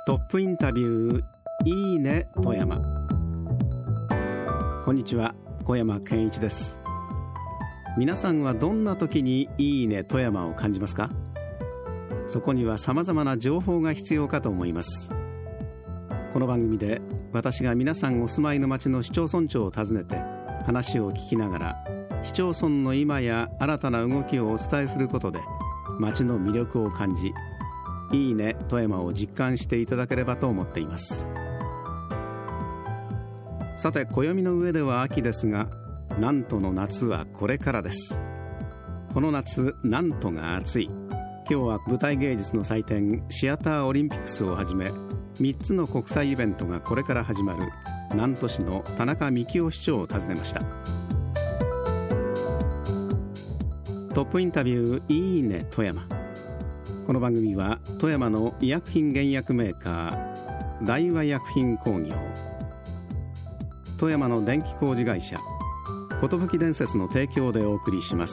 トップインタビューいいね富山。こんにちは、小山健一です。皆さんはどんな時にいいね富山を感じますか？そこには様々な情報が必要かと思います。この番組で私が皆さんお住まいの町の市町村長を訪ねて話を聞きながら、市町村の今や新たな動きをお伝えすることで町の魅力を感じ、いいね富山を実感していただければと思っています。さて、暦の上では秋ですが、なんとの夏はこれからです。この夏、なんとが暑い。今日は舞台芸術の祭典シアターオリンピックスをはじめ3つの国際イベントがこれから始まる南砺市の田中幹夫市長を訪ねました。トップインタビューいいね富山。この番組は富山の医薬品原薬メーカー大和薬品工業、富山の電気工事会社寿伝説の提供でお送りします。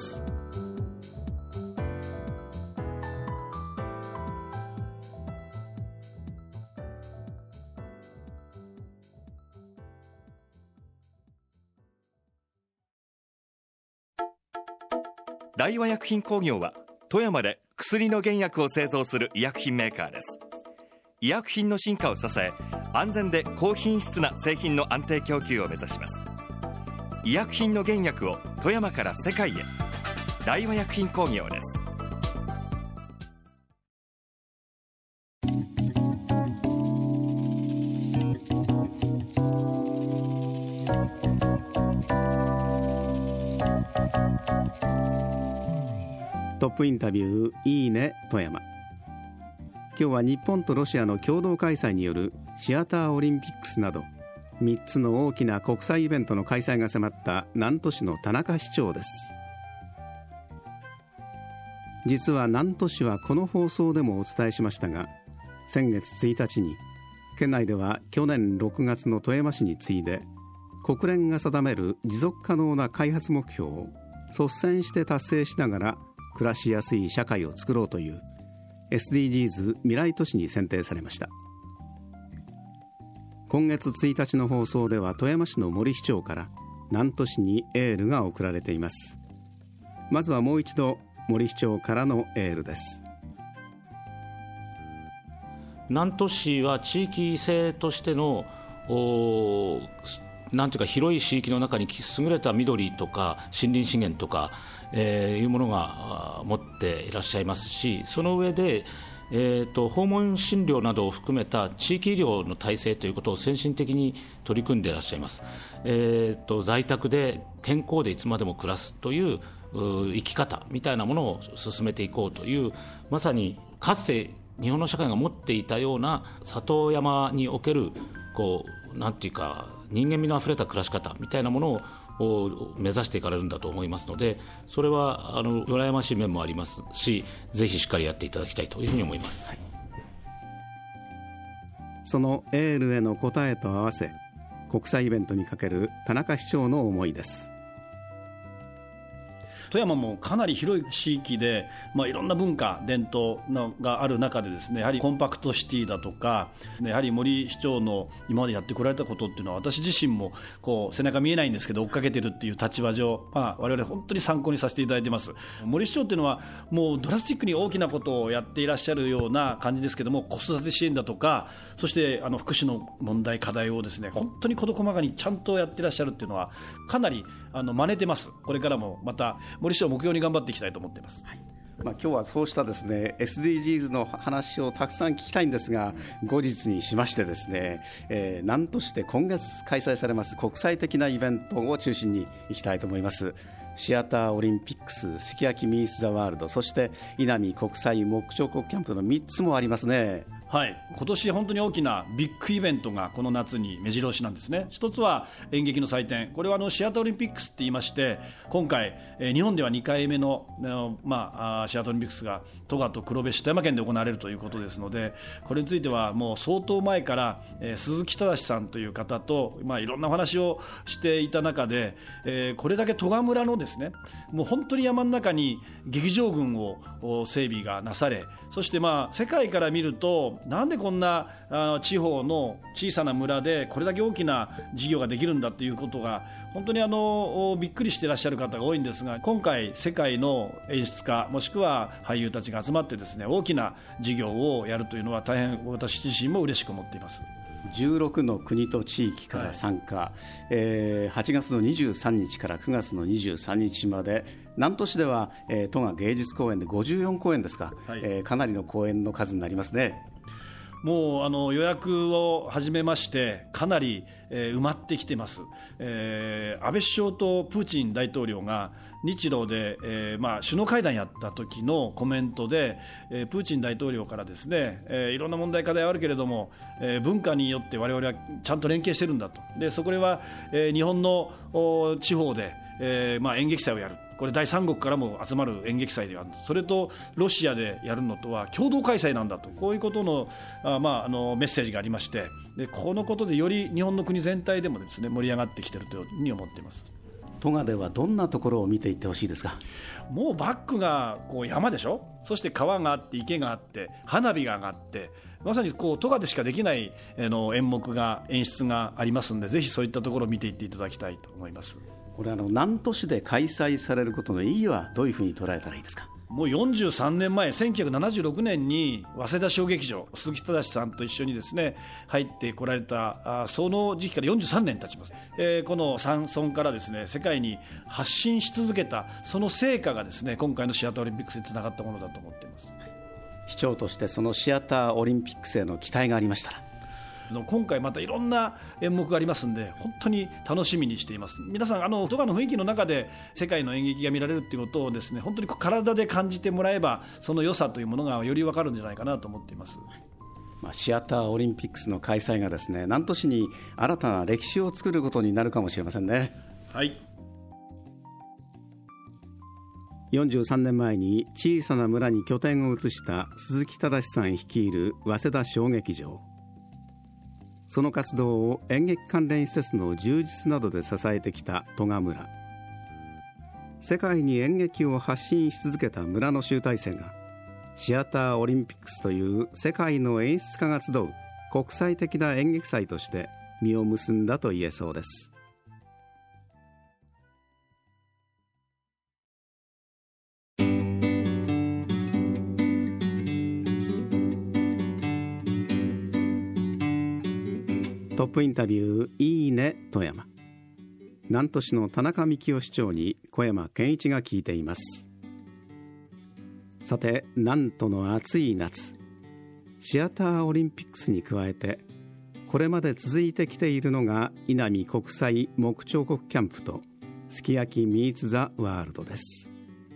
大和薬品工業は富山で薬の原薬を製造する医薬品メーカーです。医薬品の進化を支え、安全で高品質な製品の安定供給を目指します。医薬品の原薬を富山から世界へ。大和薬品工業です。 トップインタビューいいね富山。今日は日本とロシアの共同開催によるシアターオリンピックスなど3つの大きな国際イベントの開催が迫った南砺市の田中市長です。実は南砺市はこの放送でもお伝えしましたが、先月1日に県内では去年6月の富山市に次いで国連が定める持続可能な開発目標を率先して達成しながら暮らしやすい社会を作ろうという SDGs 未来都市に選定されました。今月1日の放送では富山市の森市長から南砺市にエールが送られています。まずはもう一度森市長からのエールです。 南砺市は地域性としてのなんていうか広い地域の中に優れた緑とか森林資源とか、いうものが持っていらっしゃいますし、その上で、訪問診療などを含めた地域医療の体制ということを先進的に取り組んでいらっしゃいます。在宅で健康でいつまでも暮らすという生き方みたいなものを進めていこうという、まさにかつて日本の社会が持っていたような里山におけるなんていうか人間味のあふれた暮らし方みたいなものを目指していかれるんだと思いますので、それは羨ましい面もありますし、ぜひしっかりやっていただきたいというふうに思います。 そのエールへの答えと合わせ、国際イベントにかける田中市長の思いです。 富山もかなり広い地域で、いろんな文化伝統がある中でですね、やはりコンパクトシティだとか、やはり森市長の今までやってこられたことっていうのは、私自身も背中見えないんですけど追っかけてるっていう立場上、我々本当に参考にさせていただいています。森市長っていうのはもうドラスティックに大きなことをやっていらっしゃるような感じですけども、子育て支援だとか、そして福祉の問題課題をですね、本当に事細かにちゃんとやっていらっしゃるっていうのはかなり真似てます。これからもまた森市長を目標に頑張っていきたいと思っています。 今日はそうしたですね SDGs の話をたくさん聞きたいんですが、後日にしましてですね、南砺市で今月開催されます国際的なイベントを中心にいきたいと思います。シアターオリンピックス、すき焼きミースザワールド、そして稲見国際木彫刻キャンプの3つもありますね。 はい、今年本当に大きなビッグイベントがこの夏に目白押しなんですね。一つは演劇の祭典、これはシアターオリンピックスって言いまして、今回日本では2回目のシアターオリンピックスが戸賀と黒部市富山県で行われるということですので、これについてはもう相当前から鈴木忠さんという方といろんなお話をしていた中で、これだけ戸賀村のですね、もう本当に山の中に劇場群を整備がなされ、そして世界から見るとなんでこんな地方の小さな村でこれだけ大きな事業ができるんだということが本当にびっくりしていらっしゃる方が多いんですが、今回世界の演出家もしくは俳優たちが集まってですね、大きな事業をやるというのは大変私自身も嬉しく思っています。 16の国と地域から参加、8月の23日から9月の23日まで南砺市では、都が芸術公演で54公演ですか、かなりの公演の数になりますね。 もう予約を始めましてかなり、埋まってきています。安倍首相とプーチン大統領が日露で、首脳会談やった時のコメントで、プーチン大統領からですね、いろんな問題課題はあるけれども、文化によって我々はちゃんと連携してるんだと。でそこでは、日本の地方で、演劇祭をやる、これ第三国からも集まる演劇祭である、それとロシアでやるのとは共同開催なんだと、こういうことのメッセージがありまして、でこのことでより日本の国全体でもですね盛り上がってきているというふうに思っています。 戸賀ではどんなところを見ていってほしいですか。 もうバックがこう山でしょ、そして川があって池があって花火が上がって、まさに戸賀でしかできない演目が演出がありますので、ぜひそういったところを見ていっていただきたいと思います。 これ南砺市で開催されることの意義はどういうふうに捉えたらいいですか。 もう43年前1976年に早稲田小劇場、鈴木忠さんと一緒にですね入ってこられたその時期から43年経ちます。この山村からですね世界に発信し続けたその成果がですね今回のシアターオリンピックスにつながったものだと思っています。 市長としてそのシアターオリンピックスへの期待がありましたら。 今回またいろんな演目がありますので本当に楽しみにしています。皆さん戸賀の雰囲気の中で世界の演劇が見られるということをですね本当に体で感じてもらえばその良さというものがより分かるんじゃないかなと思っています。 シアターオリンピックスの開催がですね南砺市に新たな歴史を作ることになるかもしれませんね。 はい。 43年前に小さな村に拠点を移した鈴木忠さん率いる早稲田小劇場、その活動を演劇関連施設の充実などで支えてきた戸賀村。世界に演劇を発信し続けた村の集大成がシアターオリンピックスという世界の演出家が集う国際的な演劇祭として実を結んだと言えそうです。トップインタビューいいね富山。南砺市の田中幹夫市長に小山健一が聞いています。さて南砺の暑い夏、シアターオリンピックスに加えてこれまで続いてきているのが伊波国際木彫刻キャンプとすき焼きミーツザワールドです。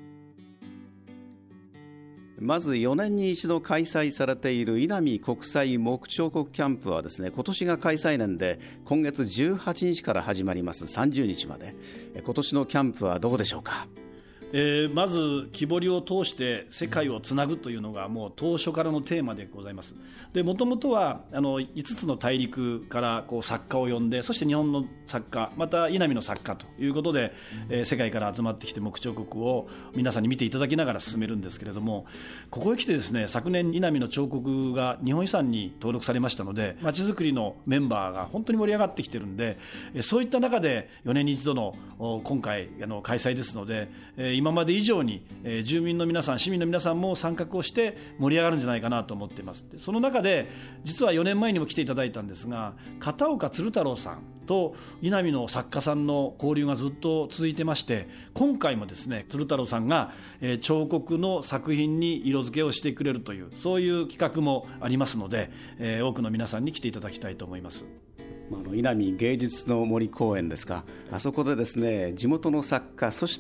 まず4年に一度開催されている伊波国際木彫刻キャンプはですね今年が開催年で今月18日から始まります30日まで。今年のキャンプはどうでしょうか。 まず木彫りを通して世界をつなぐというのがもう当初からのテーマでございます。でもともとは5つの大陸から作家を呼んで、そして日本の作家また伊波の作家ということで、世界から集まってきて木彫刻を皆さんに見ていただきながら進めるんですけれども、ここへ来てですね昨年伊波の彫刻が日本遺産に登録されましたので、まちづくりのメンバーが本当に盛り上がってきてるんで、そういった中で4年に一度の今回開催ですので、今まで以上に住民の皆さん市民の皆さんも参画をして盛り上がるんじゃないかなと思っています。その中で実は4年前にも来ていただいたんですが、片岡鶴太郎さんと伊波の作家さんの交流がずっと続いてまして、今回もですね鶴太郎さんが彫刻の作品に色付けをしてくれるという、そういう企画もありますので、多くの皆さんに来ていただきたいと思います。 伊波芸術の森公園ですか、あそこでですね地元の作家そして、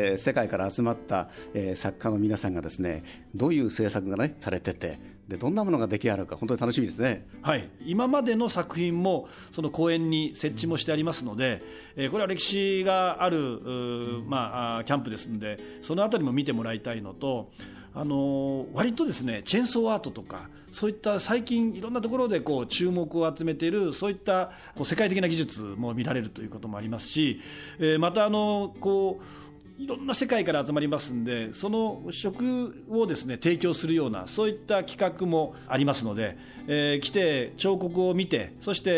世界から集まった、作家の皆さんがですねどういう制作が、されてて、でどんなものが出来上がるか本当に楽しみですね。 はい、今までの作品もその公園に設置もしてありますので、これは歴史があるキャンプですので、そのあたりも見てもらいたいのと、割とですねチェーンソーアートとかそういった最近いろんなところで注目を集めているそういった世界的な技術も見られるということもありますし、またいろんな世界から集まりますんで、その食をですね提供するようなそういった企画もありますので、来て彫刻を見て、そして、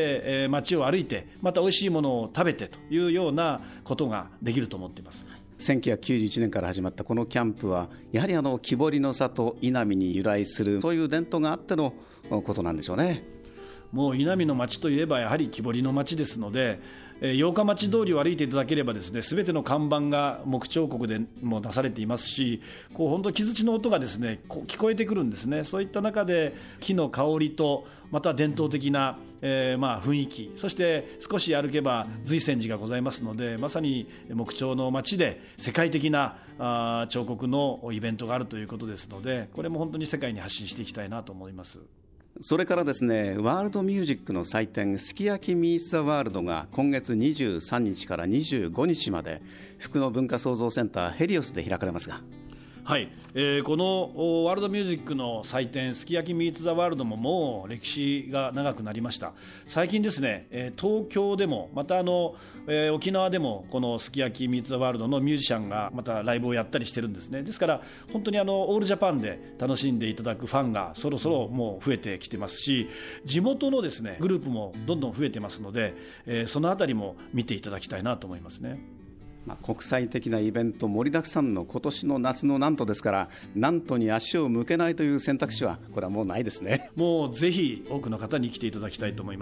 街を歩いて、また美味しいものを食べてというようなことができると思っています。 1991年から始まったこのキャンプは、やはり木彫りの里伊波に由来するそういう伝統があってのことなんでしょうね。 もう伊波の町といえばやはり木彫りの町ですので、八日町通りを歩いていただければですね、全ての看板が木彫刻でも出されていますし、本当木槌の音がですね聞こえてくるんですね。そういった中で木の香りと、また伝統的な、雰囲気、そして少し歩けば瑞泉寺がございますので、まさに木彫の町で世界的な彫刻のイベントがあるということですので、これも本当に世界に発信していきたいなと思います。 それからですね、ワールドミュージックの祭典すき焼きミーツ・ザ・ワールドが今月23日から25日まで福野文化創造センターヘリオスで開かれますが、 はい、このワールドミュージックの祭典すき焼きミーツ・ザ・ワールドももう歴史が長くなりました。最近ですね、東京でもまた沖縄でもこのすき焼きミーツ・ザ・ワールドのミュージシャンがまたライブをやったりしてるんですね。ですから本当にオールジャパンで楽しんでいただくファンがそろそろもう増えてきてますし、地元のですねグループもどんどん増えてますので、そのあたりも見ていただきたいなと思いますね。 国際的なイベント盛りだくさんの今年の夏の南砺ですから、南砺に足を向けないという選択肢はこれはもうないですね。 もうぜひ多くの方に来ていただきたいと思います。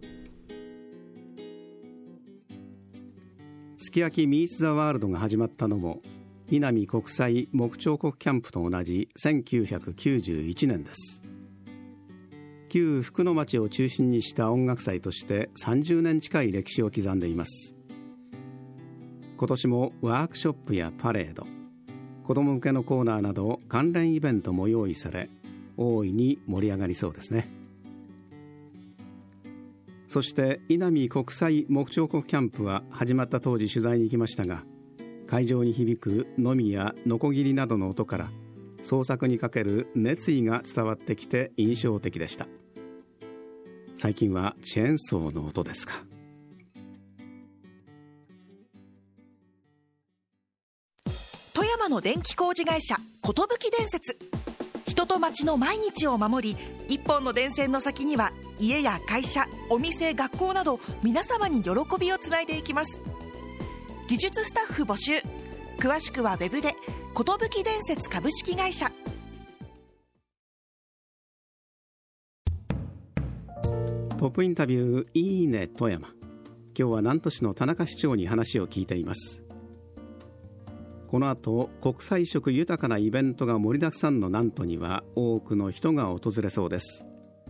すき焼きミーツ・ザ・ワールドが始まったのも伊波国際木彫刻キャンプと同じ1991年です。旧福野町を中心にした音楽祭として30年近い歴史を刻んでいます。今年もワークショップやパレード、子ども向けのコーナーなど関連イベントも用意され、大いに盛り上がりそうですね。そして伊波国際木彫刻キャンプは始まった当時取材に行きましたが、会場に響くのみやのこぎりなどの音から創作にかける熱意が伝わってきて印象的でした。最近はチェーンソーの音ですか。 富山の電気工事会社寿電節、人と町の毎日を守り、一本の電線の先には家や会社、お店、学校など皆様に喜びをつないでいきます。技術スタッフ募集、詳しくはウェブで寿電節株式会社。 トップインタビューいいね富山。今日は南砺市の田中市長に話を聞いています。この後、国際色豊かなイベントが盛りだくさんの南砺には多くの人が訪れそうです。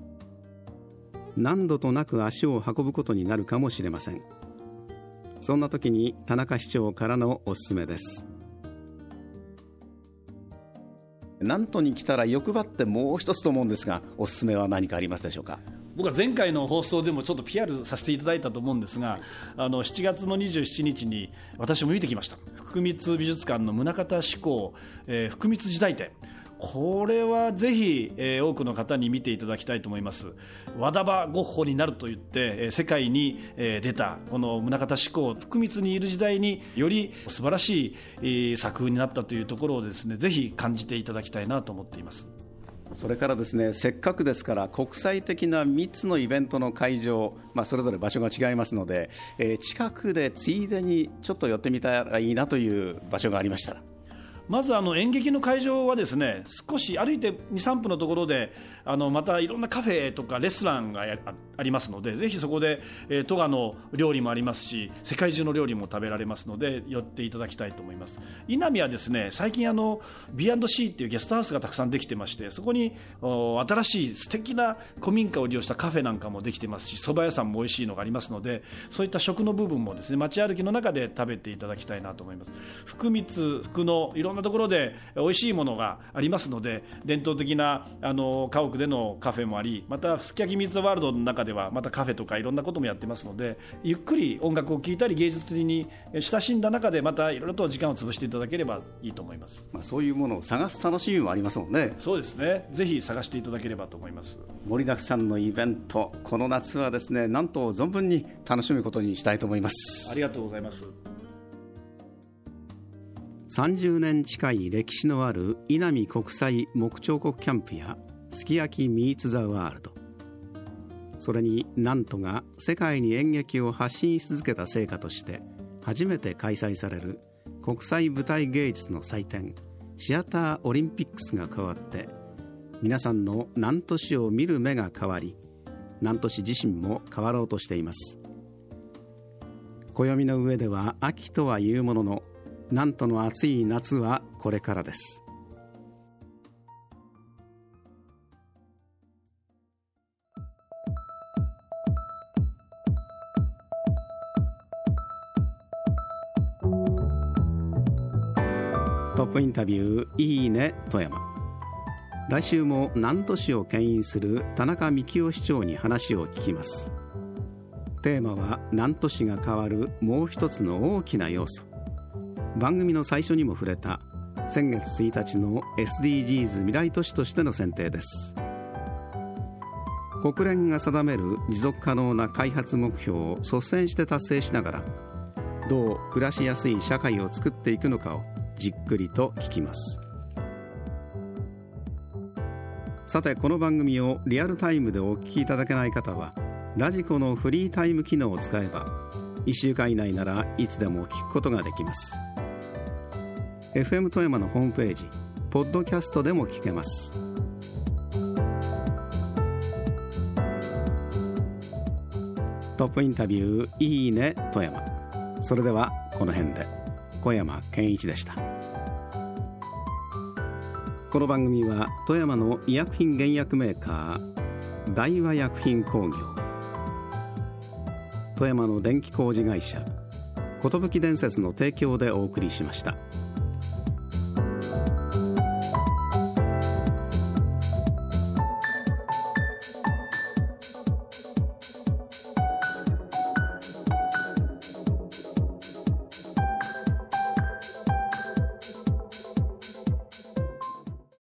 何度となく足を運ぶことになるかもしれません。そんな時に田中市長からのおすすめです。南砺に来たら欲張ってもう一つと思うんですが、おすすめは何かありますでしょうか。 僕は前回の放送でもちょっと PR させていただいたと思うんですが、7月の27日に私も見てきました。福光美術館の宗像志功、福光時代展、これはぜひ、多くの方に見ていただきたいと思います。和田場ゴッホになると言って、世界に、出たこの宗像志功、福光にいる時代により素晴らしい、作風になったというところをですね、ぜひ感じていただきたいなと思っています。 それからですね、せっかくですから国際的な3つのイベントの会場、それぞれ場所が違いますので、近くでついでにちょっと寄ってみたらいいなという場所がありましたら。 まず演劇の会場はですね、少し歩いて 2,3 分のところでまたいろんなカフェとかレストランがありますので、ぜひそこで戸賀の料理もありますし、世界中の料理も食べられますので寄っていただきたいと思います。伊波はですね、最近B&C っていうゲストハウスがたくさんできてまして、そこに新しい素敵な古民家を利用したカフェなんかもできてますし、蕎麦屋さんも美味しいのがありますので、そういった食の部分もですね、街歩きの中で食べていただきたいなと思います。福光、福野、いろんなところで美味しいものがありますので、伝統的な家屋でのカフェもあり、またすき焼きミーツ・ザ・ワールドの中ではまたカフェとかいろんなこともやってますので、ゆっくり音楽を聴いたり芸術に親しんだ中でまたいろいろと時間を潰していただければいいと思います。 そういうものを探す楽しみもありますもんね。 そうですね、ぜひ探していただければと思います。 盛りだくさんのイベント、この夏はですね、なんと存分に楽しむことにしたいと思います。 ありがとうございます。 30年近い歴史のある稲見国際木彫刻キャンプやすき焼きミーツザワールド、それに南砺が世界に演劇を発信し続けた成果として初めて開催される国際舞台芸術の祭典シアターオリンピックスが加わって、皆さんの南砺市を見る目が変わり、南砺市自身も変わろうとしています。暦の上では秋とはいうものの、南砺の暑い夏はこれからです。トップインタビューいいね富山。来週も南砺市を牽引する田中幹夫市長に話を聞きます。テーマは南砺市が変わるもう一つの大きな要素。番組の最初にも触れた先月1日の SDGs 未来都市としての選定です。国連が定める持続可能な開発目標を率先して達成しながら、どう暮らしやすい社会を作っていくのかをじっくりと聞きます。さて、この番組をリアルタイムでお聞きいただけない方は、ラジコのフリータイム機能を使えば1週間以内ならいつでも聞くことができます。 FM 富山のホームページポッドキャストでも聞けます。トップインタビューいいね富山。それではこの辺で。小山健一でした。この番組は富山の医薬品原薬メーカー大和薬品工業、富山の電気工事会社寿電鉄の提供でお送りしました。